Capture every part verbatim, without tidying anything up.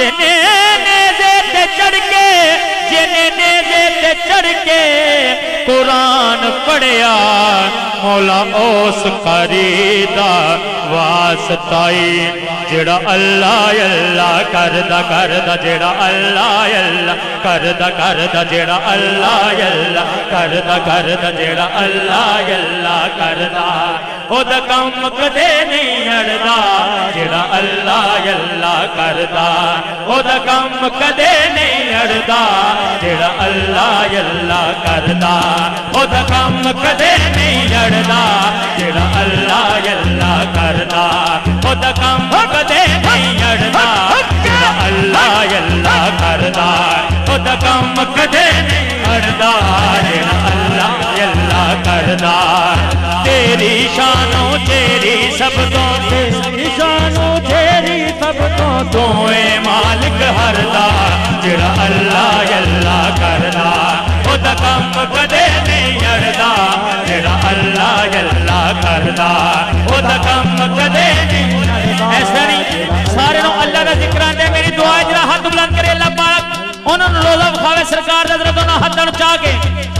जिने नेज़े ते चढ़ के जिने नेज़े ते चढ़ के कुरान पढ़िया मौला उस कारी दा वास्ताई जेड़ा अल्लाह अल्लाह करदा करदा जेड़ा अल्लाह अल्लाह करदा करदा जेड़ा अल्लाह अल्लाह करदा करदा जेड़ा अल्लाह अल्लाह करदा ओदा कम कदे नहीं अड़दा जेड़ा अल्लाह अल्लाह करदा ओदा कम कदे नहीं अड़दा जेड़ा अल्लाह अल्लाह करदा ओदा कम कदे नहीं अड़दा जेड़ा अल्लाह अल्लाह करदा ओदा कम कदे नहीं अड़दा जेड़ा अल्लाह अल्लाह करदा ओदा कम कदे नहीं अड़दा जेड़ा अल्लाह अल्लाह करदा तेरी शानो तेरी सब तो तेरी शानो तेरी सब तो तू है मालिक हरदा जेड़ा अल्लाह अल्लाह करदा ओदा कम कदे नहीं अड़दा जेड़ा अल्लाह अल्लाह करदा ओदा कम कदे नहीं अड़दा। ऐसा नहीं सारे नो अल्लाह दा जिक्र आंदे मेरी दुआ है जरा हाथ बुलंद करे अल्लाह पाक उन्होंने रोजा खावे सरकार दा जरा दोनों हाथ चा के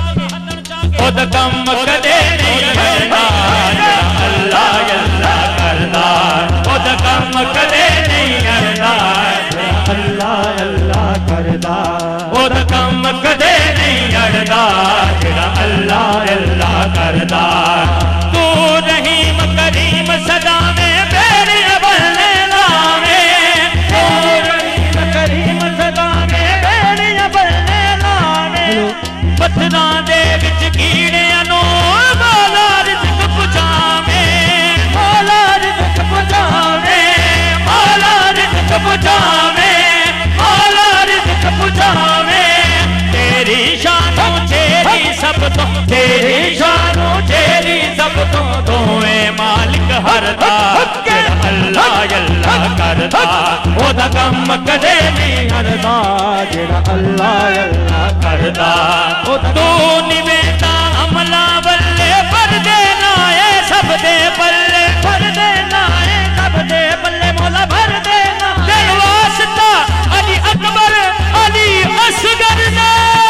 ओदा कम कदे नहीं अड़दा अल्लाह अल्लाह करदा ओदा कम कदे नहीं अड़दा अल्लाह अल्लाह करदा ओदा कम कदे नहीं अड़दा जेड़ा अल्लाह अल्लाह करदा तू रहीम करीम सदा में बेड़ी बल्ले लावे तू रहीम करीम सदा में बेड़ी बल्ले लावे पत्थरां दे विच कीड़ियां नूं मौला रिज़्क़ पुजावे मौला रिज़्क़ पुजावे मौला रिज़्क़ पुजावे मौला रिज़्क़ पुजावे तेरी शानो तेरी सब तो तेरी शानो तेरी सब तो तू है मालिक हरदा अल्लाह अल्लाह करदा ओदा कम कदे नहीं हरदा जेड़ा अल्लाह अल्लाह करदा ओ तू निवेदा अमला बल्ले पर दे लाए सब दे बल्ले पर दे लाए सब दे बल्ले मौला भर दे दिल वास्ता अली अकबर अली असगर ने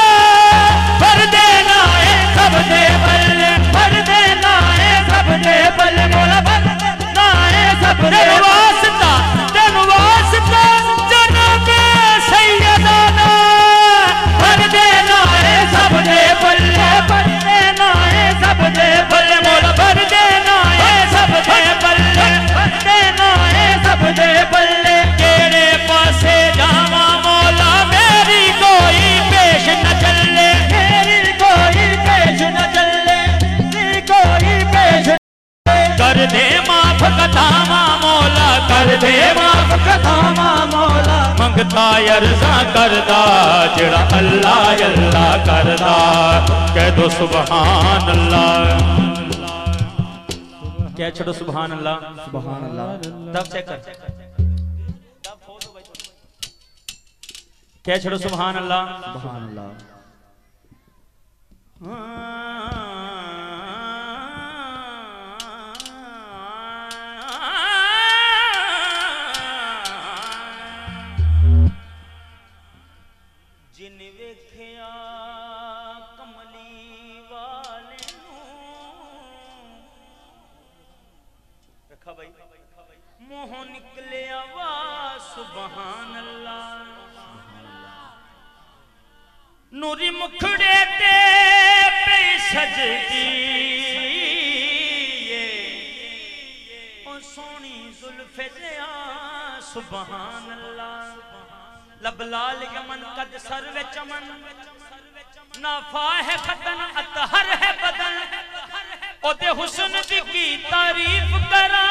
भर दे लाए सब दे बल्ले भर दे लाए सब दे बल्ले मौला भर दे लाए सब दे वास्ता दिल वास्ता जनाब सैयदना भर दे लाए सब दे बल्ले भर दे लाए सब दे बल्ले मौला भर दे लाए सब दे बल्ले भर दे लाए सब दे बल्ले केड़े पासे जावा मौला मेरी कोई पेश न चले मेरी कोई पेश न चले मेरी कोई पेश कर दे माफ कथावा मौला कर दे माफ कथावा मौला मंगता अर्ज़ा करदा जेड़ा अल्लाह अल्लाह करदा कह दो सुभान अल्लाह क्या छोड़ो सुभान अल्लाह सुभान अल्लाह तब चेक कर क्या छोड़ो सुभान अल्लाह सुभान अल्लाह जिन वेखिया कमली वाले रखा भाई मोह निकले आवाज सुभान अल्लाह नूरी मुखड़े ते पे सजदी ओ सोनी जुल्फे जिया सुभान अल्लाह लब लाल यमन कद सर वे चमन नाफा है खतन अतहर है बदन ओदे हुस्न दी की तारीफ करा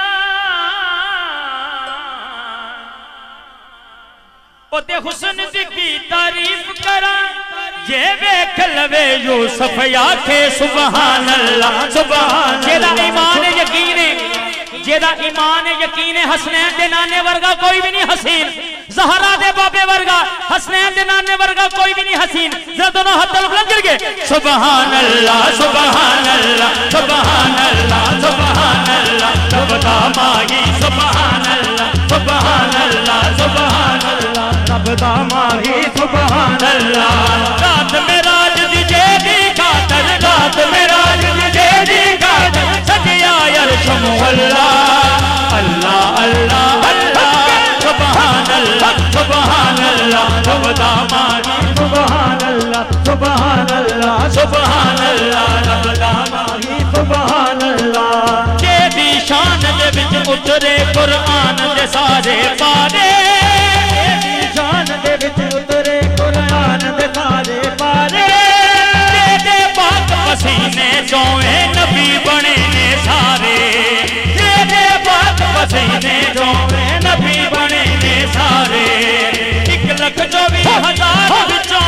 ओदे हुस्न दी की तारीफ करा जे वेख लवे यूसुफ आखे सुभान अल्लाह सुभान जेदा ईमान यकीन जेदा ईमान यकीन हसनैन दे नाने वर्गा कोई भी नहीं हसीन ज़हरा दे बाबे वर्गा हसनैन दे नाने वर्गा कोई भी नहीं हसीन जरा दोनों हाथ बुलंद करके सुभान अल्लाह सुभान अल्लाह सुभान अल्लाह सुभान अल्लाह तब माही सुभान अल्लाह सुभान अल्लाह सुभान अल्लाह रब दा माही सुभान अल्लाह। रात में राज दी जेदी खातर, रात में राज दी जेदी खातर सजिया अर्श मुअल्ला। अल्लाह अल्लाह अल्लाह सुभान अल्लाह सुभान अल्लाह रब दा माही सुभान अल्लाह सुभान अल्लाह सुभान अल्लाह रब दा माही सुभान अल्लाह। जेदी शान दे विच उतरे कुरान दे सारे पारे, शान दे विच उतरे कुरान दे सारे पारे। जेदे पाक पसीने चोए नबी बने ने सारे, जेदे पाक पसीने चोए नबी बने ने सारे। एक लख चौबी हजार विचों,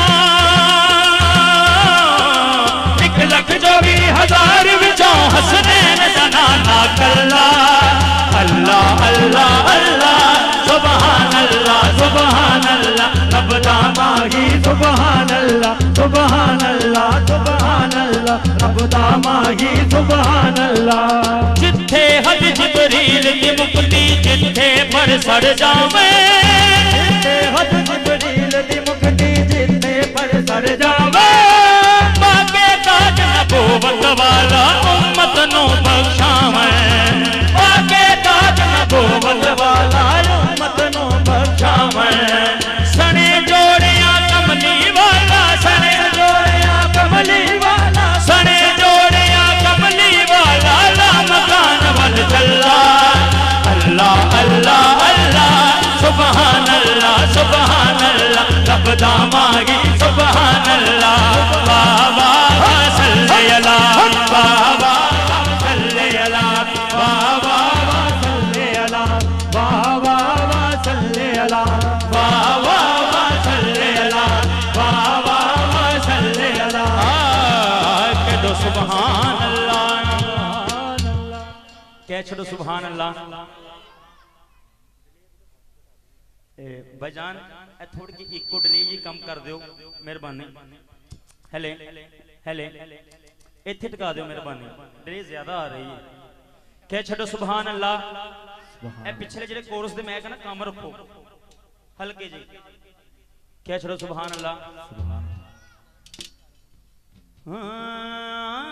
एक लख चौबी हजार विचों हसनैन दा नाना कल्ला। अल्लाह अल्लाह अल्लाह सुभान अल्लाह सुभान अल्लाह रब दा माही सुभान अल्लाह सुभान अल्लाह सुभान अल्लाह रब दा माही सुभान अल्लाह। जिथे हज जिबरील दी मुक्ति जिथे पर सर जावे, जिथे हज जिबरील दी मुक्ति जिथे पर सर जावे। बाके ताज नबूवत वाला उम्मत नु बख्शावे, बाके ताज नबूवत वाला उम्मत नु बख्शावे। सने जोड़िया कमली वाला, सने जोड़िया कमली वाला, सने जोड़िया कमली वाला ला मकान वल चला। अल्लाह अल्लाह अल्लाह सुभान अल्लाह सुभान अल्लाह रब दा माही सुभान अल्लाह। बाबा सल्ले अला बाबा सल्ले अला बाबा सल्ले अला बाबा सल्ले अला बाबा सल्ले अला बाबा सल्ले अला। कह दो सुभान अल्लाह, कह छोड़ो सुभान अल्लाह। भाईजान थोड़ी जी इको डिले जी कम कर दो मेहरबानी। हेले हेले इत्थे टिका दो मेहरबानी, डिले ज्यादा आ रही है। कह छोड़ो सुभान अल्लाह। ए पिछले जेडे कोरस दे मैं कहना कम रखो हल्के जी। कह छोड़ो सुभान अल्लाह।